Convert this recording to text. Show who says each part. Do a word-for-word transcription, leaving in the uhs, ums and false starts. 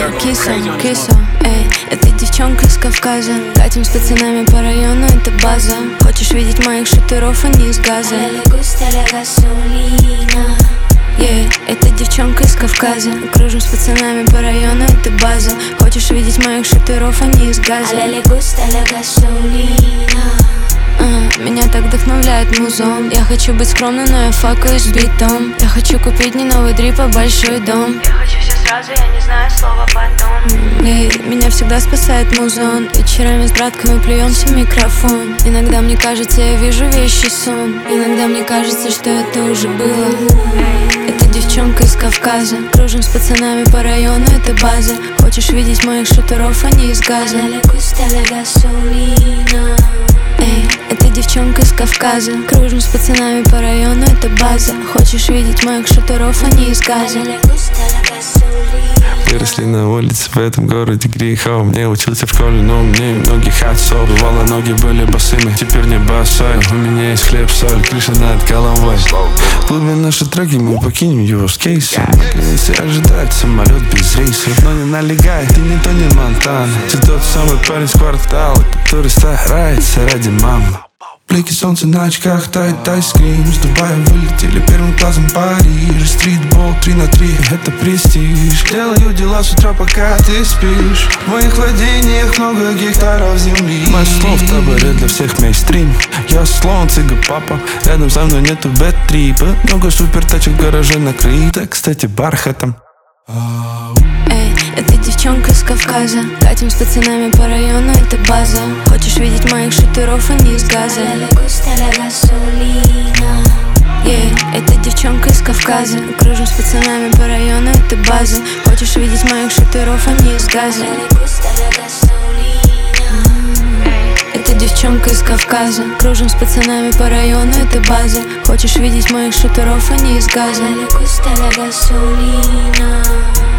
Speaker 1: киса, киса, эй, это девчонка из Кавказа. Катим с пацанами по району, это база. Хочешь видеть моих шутеров, они из газа. Yeah, это девчонка из Кавказа. Кружим с пацанами по району, это база. Хочешь видеть моих шутеров, они из газа. Uh, меня так вдохновляет музон. Я хочу быть скромной, но я факаю с битом. Я хочу купить не новый дрип, а большой дом.
Speaker 2: Я хочу все сразу, я не знаю слова потом.
Speaker 1: Эй, меня всегда спасает музон. Вечерами с братками плюемся в микрофон. Иногда мне кажется, я вижу вещи сон. Иногда мне кажется, что это уже было. Это девчонка из Кавказа. Кружим с пацанами по району, это база. Хочешь видеть моих шутеров, они из газа. Эй, это девчонка из Кавказа. Кружим с пацанами по району, это база. Хочешь видеть моих шутеров, они из газа.
Speaker 3: Выросли на улице в этом городе грехов. Не учился в школе, но мне многих отцов. Бывало, ноги были босыми, теперь не босой. У меня есть хлеб, соль, крыша над головой. В клубе наши треки, мы покинем его с кейсом. Если ожидать самолет без рейсов. Но не налегай, ты не Тони Монтана. Ты тот самый парень с квартала, который старается ради мамы. Блики солнца на очках, тает айскрим. С Дубая вылетели первым классом Париж. Стритбол три на три, это престиж. Делаю дела с утра, пока ты спишь. В моих владениях много гектаров земли. Мой слов в таборе для всех мейстрим. Я слон, цыга папа. Рядом со мной нету бэт-трипа. Много супер тачек в гараже накрыто, кстати, бархатом.
Speaker 1: Эй, это девчонка из Кавказа. Катим с пацанами по району, это база. Хочешь видеть моих шутеров, они из газа. Yeah, это девчонка из Кавказа. Кружим с пацанами по району, это база. Хочешь видеть моих шутеров, они из газа. Это девчонка из Кавказа. Кружим с пацанами по району, это база. Хочешь видеть моих шутеров, они из газа.